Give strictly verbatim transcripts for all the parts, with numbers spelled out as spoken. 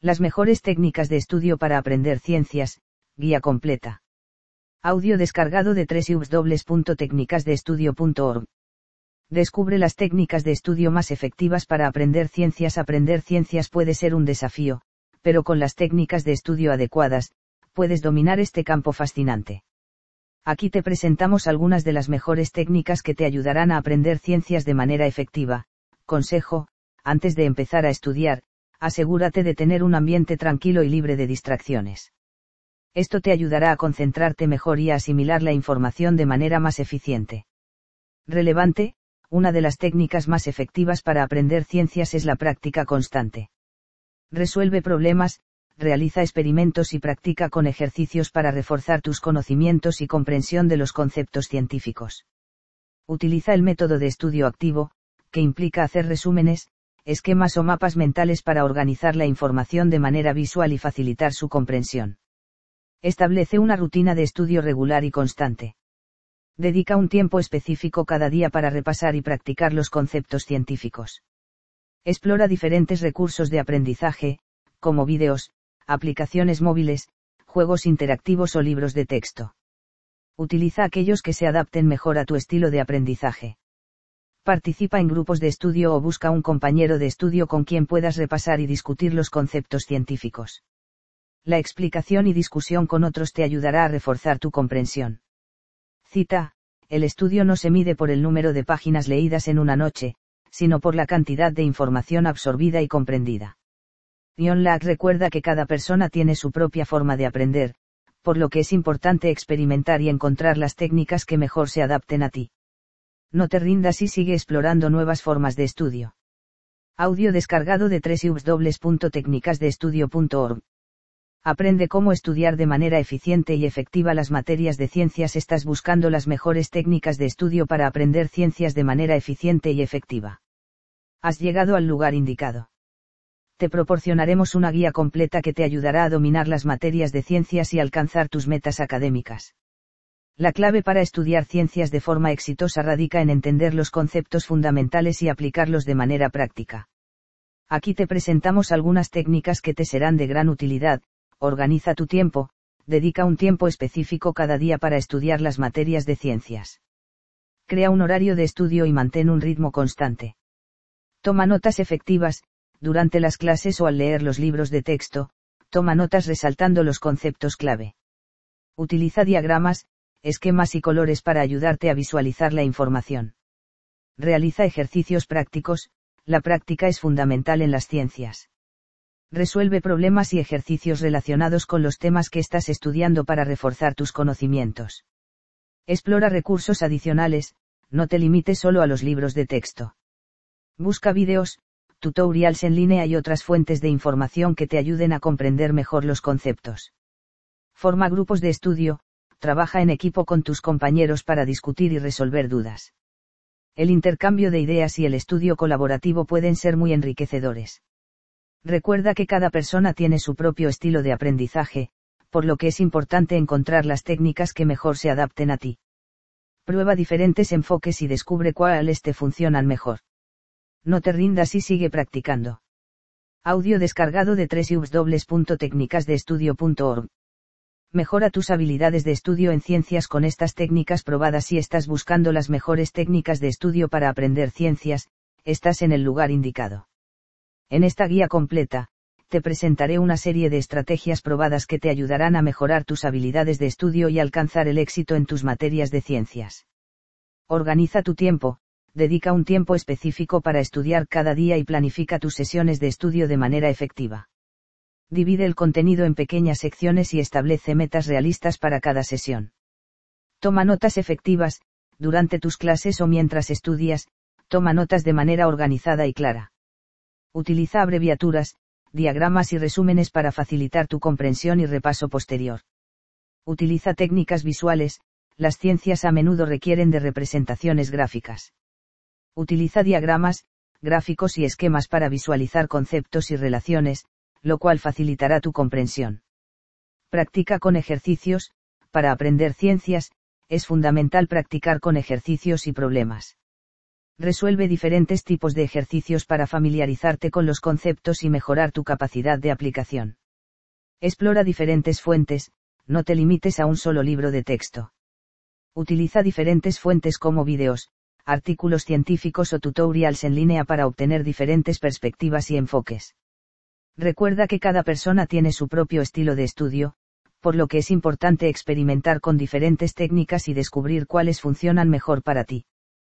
Las mejores técnicas de estudio para aprender ciencias, guía completa. Audio descargado de doble u doble u doble u punto técnicas de estudio punto org. Descubre las técnicas de estudio más efectivas para aprender ciencias. Aprender ciencias puede ser un desafío, pero con las técnicas de estudio adecuadas, puedes dominar este campo fascinante. Aquí te presentamos algunas de las mejores técnicas que te ayudarán a aprender ciencias de manera efectiva. Consejo: antes de empezar a estudiar, asegúrate de tener un ambiente tranquilo y libre de distracciones. Esto te ayudará a concentrarte mejor y a asimilar la información de manera más eficiente. Relevante: una de las técnicas más efectivas para aprender ciencias es la práctica constante. Resuelve problemas, realiza experimentos y practica con ejercicios para reforzar tus conocimientos y comprensión de los conceptos científicos. Utiliza el método de estudio activo, que implica hacer resúmenes, esquemas o mapas mentales para organizar la información de manera visual y facilitar su comprensión. Establece una rutina de estudio regular y constante. Dedica un tiempo específico cada día para repasar y practicar los conceptos científicos. Explora diferentes recursos de aprendizaje, como vídeos, aplicaciones móviles, juegos interactivos o libros de texto. Utiliza aquellos que se adapten mejor a tu estilo de aprendizaje. Participa en grupos de estudio o busca un compañero de estudio con quien puedas repasar y discutir los conceptos científicos. La explicación y discusión con otros te ayudará a reforzar tu comprensión. Cita: el estudio no se mide por el número de páginas leídas en una noche, sino por la cantidad de información absorbida y comprendida. John Locke recuerda que cada persona tiene su propia forma de aprender, por lo que es importante experimentar y encontrar las técnicas que mejor se adapten a ti. No te rindas y sigue explorando nuevas formas de estudio. Audio descargado de doble u doble u doble u punto técnicas de estudio punto org. Aprende cómo estudiar de manera eficiente y efectiva las materias de ciencias. ¿Estás buscando las mejores técnicas de estudio para aprender ciencias de manera eficiente y efectiva? Has llegado al lugar indicado. Te proporcionaremos una guía completa que te ayudará a dominar las materias de ciencias y alcanzar tus metas académicas. La clave para estudiar ciencias de forma exitosa radica en entender los conceptos fundamentales y aplicarlos de manera práctica. Aquí te presentamos algunas técnicas que te serán de gran utilidad. Organiza tu tiempo, dedica un tiempo específico cada día para estudiar las materias de ciencias. Crea un horario de estudio y mantén un ritmo constante. Toma notas efectivas, durante las clases o al leer los libros de texto, toma notas resaltando los conceptos clave. Utiliza diagramas, esquemas y colores para ayudarte a visualizar la información. Realiza ejercicios prácticos, la práctica es fundamental en las ciencias. Resuelve problemas y ejercicios relacionados con los temas que estás estudiando para reforzar tus conocimientos. Explora recursos adicionales, no te limites solo a los libros de texto. Busca vídeos, tutorials en línea y otras fuentes de información que te ayuden a comprender mejor los conceptos. Forma grupos de estudio, trabaja en equipo con tus compañeros para discutir y resolver dudas. El intercambio de ideas y el estudio colaborativo pueden ser muy enriquecedores. Recuerda que cada persona tiene su propio estilo de aprendizaje, por lo que es importante encontrar las técnicas que mejor se adapten a ti. Prueba diferentes enfoques y descubre cuáles te funcionan mejor. No te rindas y sigue practicando. Audio descargado de doble u doble u doble u punto técnicas de estudio punto org. Mejora tus habilidades de estudio en ciencias con estas técnicas probadas. Si estás buscando las mejores técnicas de estudio para aprender ciencias, estás en el lugar indicado. En esta guía completa, te presentaré una serie de estrategias probadas que te ayudarán a mejorar tus habilidades de estudio y alcanzar el éxito en tus materias de ciencias. Organiza tu tiempo, dedica un tiempo específico para estudiar cada día y planifica tus sesiones de estudio de manera efectiva. Divide el contenido en pequeñas secciones y establece metas realistas para cada sesión. Toma notas efectivas, durante tus clases o mientras estudias, toma notas de manera organizada y clara. Utiliza abreviaturas, diagramas y resúmenes para facilitar tu comprensión y repaso posterior. Utiliza técnicas visuales, las ciencias a menudo requieren de representaciones gráficas. Utiliza diagramas, gráficos y esquemas para visualizar conceptos y relaciones, lo cual facilitará tu comprensión. Practica con ejercicios. Para aprender ciencias, es fundamental practicar con ejercicios y problemas. Resuelve diferentes tipos de ejercicios para familiarizarte con los conceptos y mejorar tu capacidad de aplicación. Explora diferentes fuentes, no te limites a un solo libro de texto. Utiliza diferentes fuentes como vídeos, artículos científicos o tutorials en línea para obtener diferentes perspectivas y enfoques. Recuerda que cada persona tiene su propio estilo de estudio, por lo que es importante experimentar con diferentes técnicas y descubrir cuáles funcionan mejor para ti.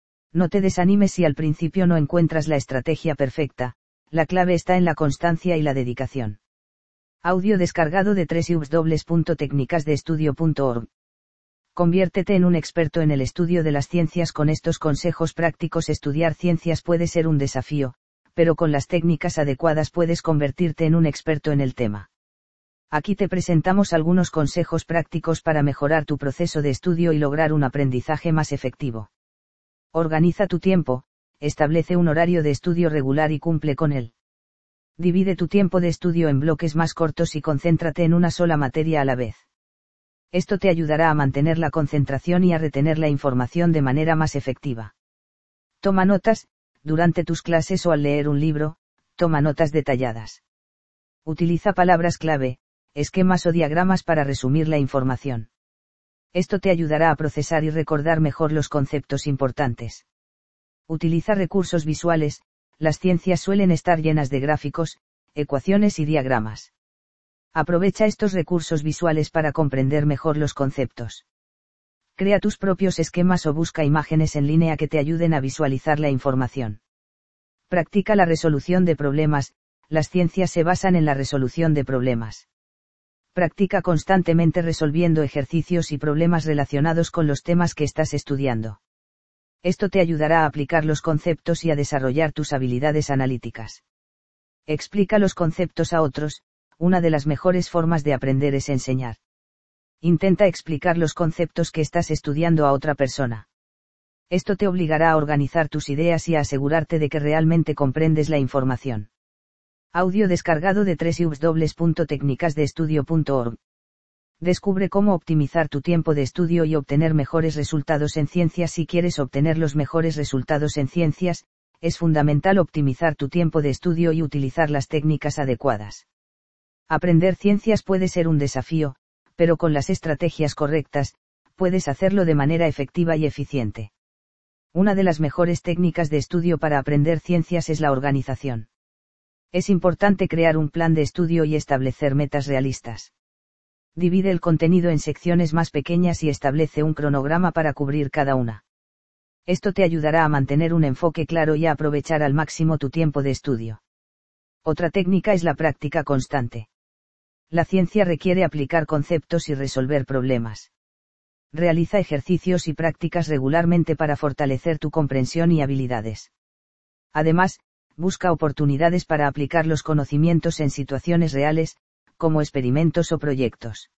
No te desanimes si al principio no encuentras la estrategia perfecta, la clave está en la constancia y la dedicación. Audio descargado de doble u doble u doble u punto técnicas de estudio punto org. Conviértete en un experto en el estudio de las ciencias con estos consejos prácticos. Estudiar ciencias puede ser un desafío, pero con las técnicas adecuadas puedes convertirte en un experto en el tema. Aquí te presentamos algunos consejos prácticos para mejorar tu proceso de estudio y lograr un aprendizaje más efectivo. Organiza tu tiempo, establece un horario de estudio regular y cumple con él. Divide tu tiempo de estudio en bloques más cortos y concéntrate en una sola materia a la vez. Esto te ayudará a mantener la concentración y a retener la información de manera más efectiva. Toma notas, durante tus clases o al leer un libro, toma notas detalladas. Utiliza palabras clave, esquemas o diagramas para resumir la información. Esto te ayudará a procesar y recordar mejor los conceptos importantes. Utiliza recursos visuales, las ciencias suelen estar llenas de gráficos, ecuaciones y diagramas. Aprovecha estos recursos visuales para comprender mejor los conceptos. Crea tus propios esquemas o busca imágenes en línea que te ayuden a visualizar la información. Practica la resolución de problemas, las ciencias se basan en la resolución de problemas. Practica constantemente resolviendo ejercicios y problemas relacionados con los temas que estás estudiando. Esto te ayudará a aplicar los conceptos y a desarrollar tus habilidades analíticas. Explica los conceptos a otros, una de las mejores formas de aprender es enseñar. Intenta explicar los conceptos que estás estudiando a otra persona. Esto te obligará a organizar tus ideas y a asegurarte de que realmente comprendes la información. Audio descargado de doble u doble u doble u punto técnicas de estudio punto org. Descubre cómo optimizar tu tiempo de estudio y obtener mejores resultados en ciencias. Si quieres obtener los mejores resultados en ciencias, es fundamental optimizar tu tiempo de estudio y utilizar las técnicas adecuadas. Aprender ciencias puede ser un desafío, pero con las estrategias correctas, puedes hacerlo de manera efectiva y eficiente. Una de las mejores técnicas de estudio para aprender ciencias es la organización. Es importante crear un plan de estudio y establecer metas realistas. Divide el contenido en secciones más pequeñas y establece un cronograma para cubrir cada una. Esto te ayudará a mantener un enfoque claro y a aprovechar al máximo tu tiempo de estudio. Otra técnica es la práctica constante. La ciencia requiere aplicar conceptos y resolver problemas. Realiza ejercicios y prácticas regularmente para fortalecer tu comprensión y habilidades. Además, busca oportunidades para aplicar los conocimientos en situaciones reales, como experimentos o proyectos.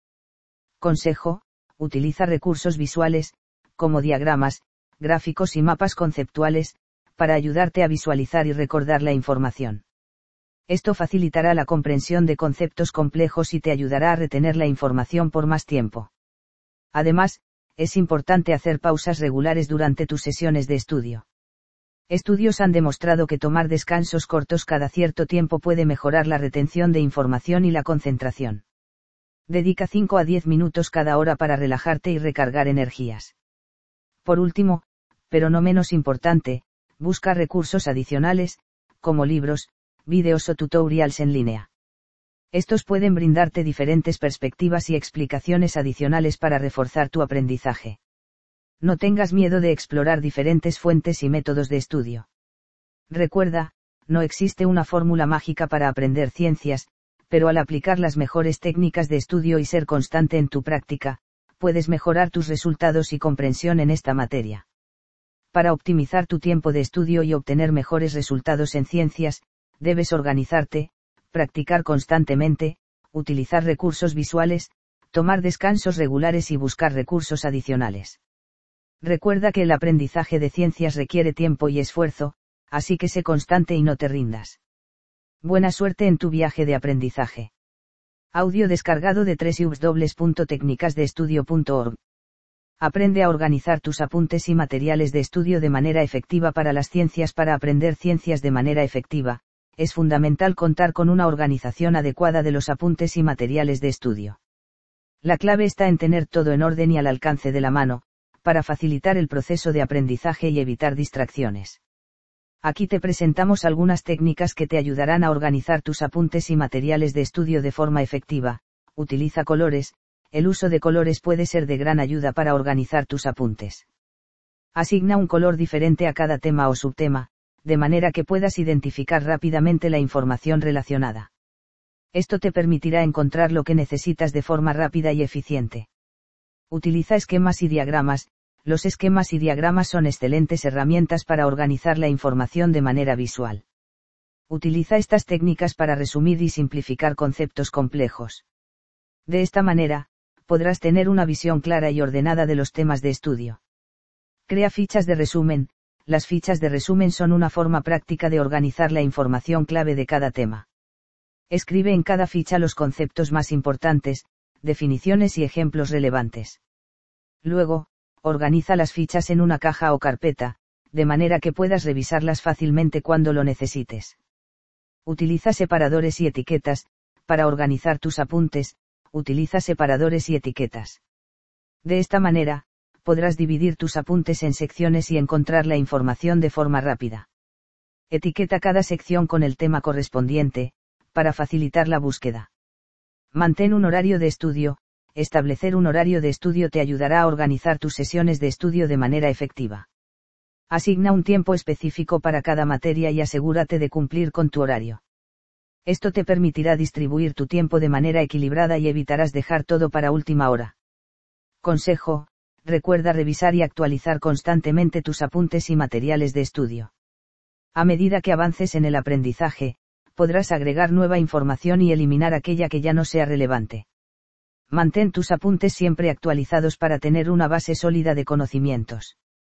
Consejo: utiliza recursos visuales, como diagramas, gráficos y mapas conceptuales, para ayudarte a visualizar y recordar la información. Esto facilitará la comprensión de conceptos complejos y te ayudará a retener la información por más tiempo. Además, es importante hacer pausas regulares durante tus sesiones de estudio. Estudios han demostrado que tomar descansos cortos cada cierto tiempo puede mejorar la retención de información y la concentración. Dedica cinco a diez minutos cada hora para relajarte y recargar energías. Por último, pero no menos importante, busca recursos adicionales, como libros, vídeos o tutorials en línea. Estos pueden brindarte diferentes perspectivas y explicaciones adicionales para reforzar tu aprendizaje. No tengas miedo de explorar diferentes fuentes y métodos de estudio. Recuerda, no existe una fórmula mágica para aprender ciencias, pero al aplicar las mejores técnicas de estudio y ser constante en tu práctica, puedes mejorar tus resultados y comprensión en esta materia. Para optimizar tu tiempo de estudio y obtener mejores resultados en ciencias, debes organizarte, practicar constantemente, utilizar recursos visuales, tomar descansos regulares y buscar recursos adicionales. Recuerda que el aprendizaje de ciencias requiere tiempo y esfuerzo, así que sé constante y no te rindas. Buena suerte en tu viaje de aprendizaje. Audio descargado de doble u doble u doble u punto técnicas de estudio punto org. Aprende a organizar tus apuntes y materiales de estudio de manera efectiva para las ciencias. Para aprender ciencias de manera efectiva, es fundamental contar con una organización adecuada de los apuntes y materiales de estudio. La clave está en tener todo en orden y al alcance de la mano, para facilitar el proceso de aprendizaje y evitar distracciones. Aquí te presentamos algunas técnicas que te ayudarán a organizar tus apuntes y materiales de estudio de forma efectiva. Utiliza colores. El uso de colores puede ser de gran ayuda para organizar tus apuntes. Asigna un color diferente a cada tema o subtema, de manera que puedas identificar rápidamente la información relacionada. Esto te permitirá encontrar lo que necesitas de forma rápida y eficiente. Utiliza esquemas y diagramas. Los esquemas y diagramas son excelentes herramientas para organizar la información de manera visual. Utiliza estas técnicas para resumir y simplificar conceptos complejos. De esta manera, podrás tener una visión clara y ordenada de los temas de estudio. Crea fichas de resumen. Las fichas de resumen son una forma práctica de organizar la información clave de cada tema. Escribe en cada ficha los conceptos más importantes, definiciones y ejemplos relevantes. Luego, organiza las fichas en una caja o carpeta, de manera que puedas revisarlas fácilmente cuando lo necesites. Utiliza separadores y etiquetas. Para organizar tus apuntes, utiliza separadores y etiquetas. De esta manera, podrás dividir tus apuntes en secciones y encontrar la información de forma rápida. Etiqueta cada sección con el tema correspondiente, para facilitar la búsqueda. Mantén un horario de estudio. Establecer un horario de estudio te ayudará a organizar tus sesiones de estudio de manera efectiva. Asigna un tiempo específico para cada materia y asegúrate de cumplir con tu horario. Esto te permitirá distribuir tu tiempo de manera equilibrada y evitarás dejar todo para última hora. Consejo: recuerda revisar y actualizar constantemente tus apuntes y materiales de estudio. A medida que avances en el aprendizaje, podrás agregar nueva información y eliminar aquella que ya no sea relevante. Mantén tus apuntes siempre actualizados para tener una base sólida de conocimientos.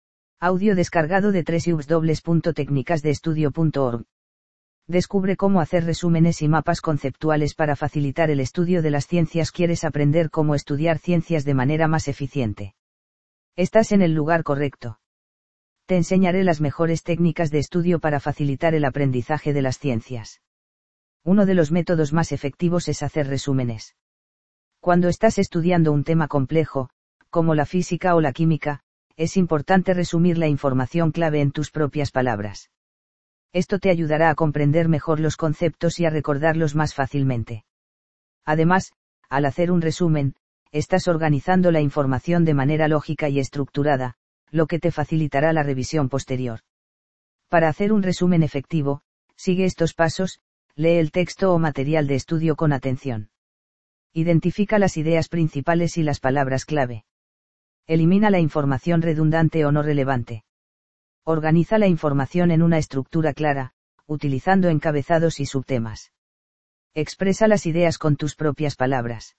Audio descargado de doble u doble u doble u punto técnicas de estudio punto org. Descubre cómo hacer resúmenes y mapas conceptuales para facilitar el estudio de las ciencias. ¿Quieres aprender cómo estudiar ciencias de manera más eficiente? Estás en el lugar correcto. Te enseñaré las mejores técnicas de estudio para facilitar el aprendizaje de las ciencias. Uno de los métodos más efectivos es hacer resúmenes. Cuando estás estudiando un tema complejo, como la física o la química, es importante resumir la información clave en tus propias palabras. Esto te ayudará a comprender mejor los conceptos y a recordarlos más fácilmente. Además, al hacer un resumen, estás organizando la información de manera lógica y estructurada, lo que te facilitará la revisión posterior. Para hacer un resumen efectivo, sigue estos pasos. Lee el texto o material de estudio con atención. Identifica las ideas principales y las palabras clave. Elimina la información redundante o no relevante. Organiza la información en una estructura clara, utilizando encabezados y subtemas. Expresa las ideas con tus propias palabras.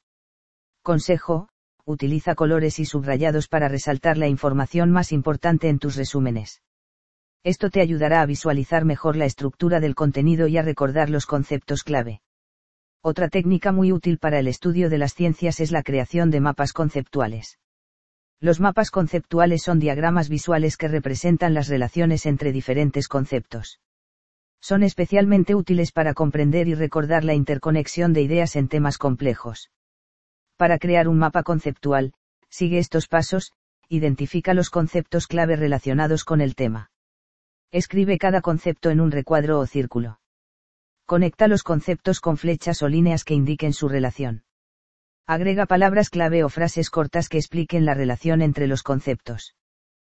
Consejo: utiliza colores y subrayados para resaltar la información más importante en tus resúmenes. Esto te ayudará a visualizar mejor la estructura del contenido y a recordar los conceptos clave. Otra técnica muy útil para el estudio de las ciencias es la creación de mapas conceptuales. Los mapas conceptuales son diagramas visuales que representan las relaciones entre diferentes conceptos. Son especialmente útiles para comprender y recordar la interconexión de ideas en temas complejos. Para crear un mapa conceptual, sigue estos pasos. Identifica los conceptos clave relacionados con el tema. Escribe cada concepto en un recuadro o círculo. Conecta los conceptos con flechas o líneas que indiquen su relación. Agrega palabras clave o frases cortas que expliquen la relación entre los conceptos.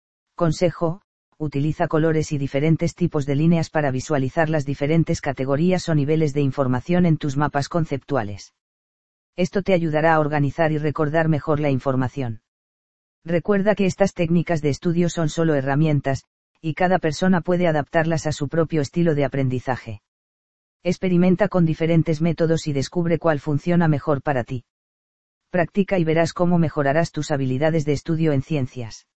Consejo: utiliza colores y diferentes tipos de líneas para visualizar las diferentes categorías o niveles de información en tus mapas conceptuales. Esto te ayudará a organizar y recordar mejor la información. Recuerda que estas técnicas de estudio son solo herramientas, y cada persona puede adaptarlas a su propio estilo de aprendizaje. Experimenta con diferentes métodos y descubre cuál funciona mejor para ti. Practica y verás cómo mejorarás tus habilidades de estudio en ciencias.